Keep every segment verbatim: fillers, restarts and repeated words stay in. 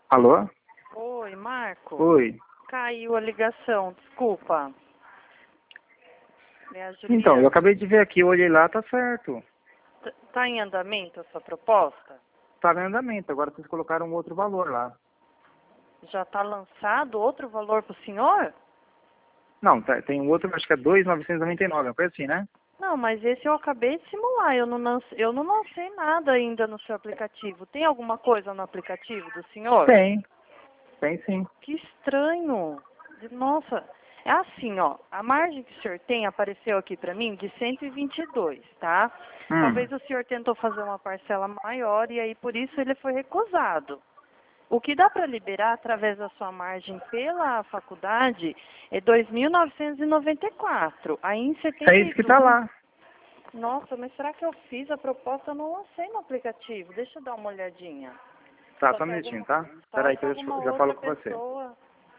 Alô? Oi, Marco. Oi. Caiu a ligação, desculpa. É a Juliana. Então, eu acabei de ver aqui, eu olhei lá, tá certo. T- Tá em andamento a sua proposta? Tá em andamento, agora vocês colocaram um outro valor lá. Já está lançado outro valor para o senhor? Não, tá, tem um outro, acho que é dois mil novecentos e noventa e nove, uma coisa assim, né? Não, mas esse eu acabei de simular. Eu não, lancei, eu não lancei nada ainda no seu aplicativo. Tem alguma coisa no aplicativo do senhor? Tem, tem sim. Que estranho. Nossa, é assim, ó. A margem que o senhor tem apareceu aqui para mim de cento e vinte e dois, tá? Hum. Talvez o senhor tentou fazer uma parcela maior e aí por isso ele foi recusado. O que dá para liberar através da sua margem pela faculdade é dois mil novecentos e noventa e quatro. Aí em setenta É e isso que tá lá. Nossa, mas será que eu fiz a proposta? Eu não lancei no aplicativo. Deixa eu dar uma olhadinha. Tá, Só só um que minutinho, alguma, tá? só Peraí se que eu alguma já, já outra falo com você. pessoa...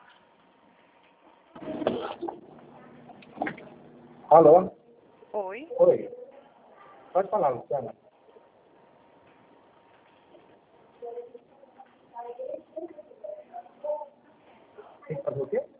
Alô? Oi? Oi. Pode falar, Luciana. Tem que fazer o quê?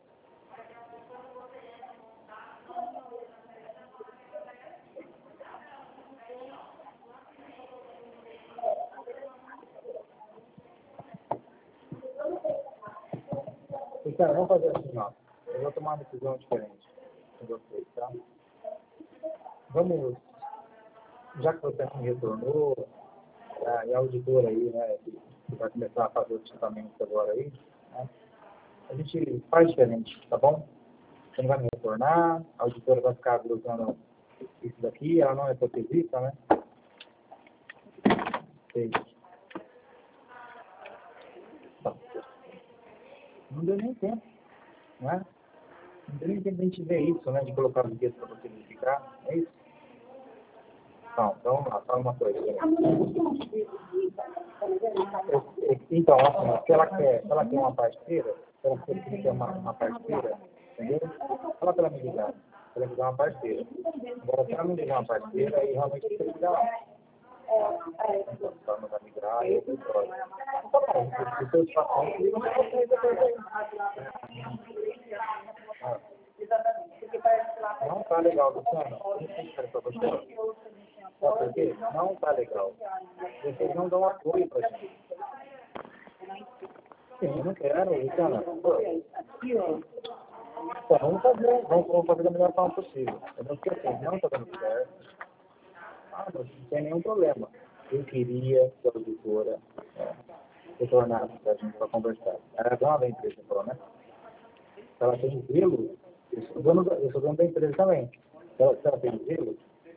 Luciana, vamos fazer assim, ó. Eu vou tomar uma decisão diferente com vocês, tá? Vamos, já que você me retornou, a, e a auditora aí, né, que, que vai começar a fazer os tratamentos agora aí, né, a gente faz diferente, tá bom? Você não vai me retornar, a auditora vai ficar usando isso daqui, ela não é protesista, né? Sei. Tá. Não deu nem tempo, né? Não deu nem tempo de a gente ver isso, né? De colocar os dias para você verificar, é isso? Então, então vamos lá, fala uma coisa. Então, assim, se ela quer, se ela quer uma parceira, se ela quer uma, uma parceira, entendeu? Fala para ela me ligar, para ela me dar uma parceira. Agora, se ela não ligar uma parceira, aí realmente tem que ligar lá. Então, se ela não vai migrar, aí eu controlo. Tá bom, os seus pacientes ligam para vocês depois aí. Ah. Não tá legal, Luciana. Não tem que para você. Sabe por quê? Não tá legal. Vocês não dão apoio pra gente. Sim, eu não quero, Luciana. Então, vamos fazer, vamos, vamos fazer da melhor forma possível. Eu não esqueci, não está dando certo. Ah, não, não tem nenhum problema. Eu queria que a auditora é, retornasse para a gente para conversar. Ela é dona da empresa, falou, né? Se ela tem zelo, eu sou dono da, eu sou dono da empresa também. Se ela, se ela tem zelo,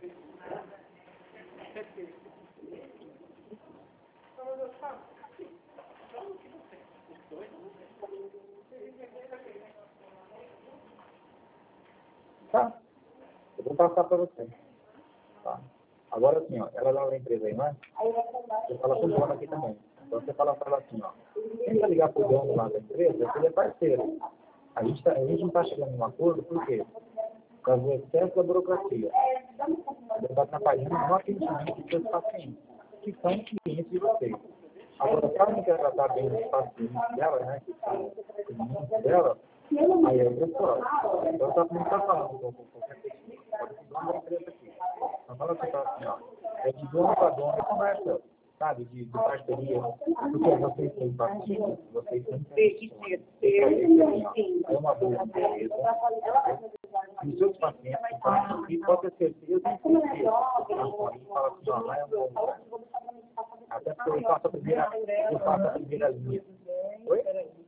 tá? Eu vou passar para você. Tá? Agora assim, ó, ela é dona da empresa aí, não é? Você fala com o dono aqui também. Então você fala para ela assim, ó. Tenta ligar para o dono lá da empresa, que ele é parceiro. A gente, tá, a gente não está chegando em um acordo, por quê? Por causa do excesso da burocracia. Ele está atrapalhando no atendimento dos seus pacientes, que são clientes de vocês. Agora, se ela não quer tratar bem os pacientes dela, né, que são clientes dela, aí é outra história. Então, ela não está falando com qualquer pessoa, pode ser dono da empresa aqui. Não fala que tá assim, ó, é de dono para dono, é conversa, sabe, de, de parceria, porque vocês têm pacientes, vocês têm pacientes, é uma boa empresa, e os seus pacientes que passam aqui, pode ter certeza que você fala assim, ó, lá é um bom lugar. Até porque eu faço a primeira, eu faço a primeira linha. Oi?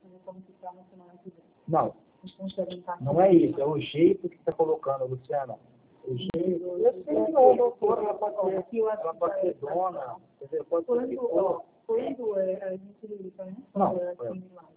Não, não é isso, é o jeito que você está colocando, Luciana. O jeito, eu sei que não, doutora, ela pode ser, ela pode ser dona, entendeu? Pode ser que for. Quando a gente liga, né? Não,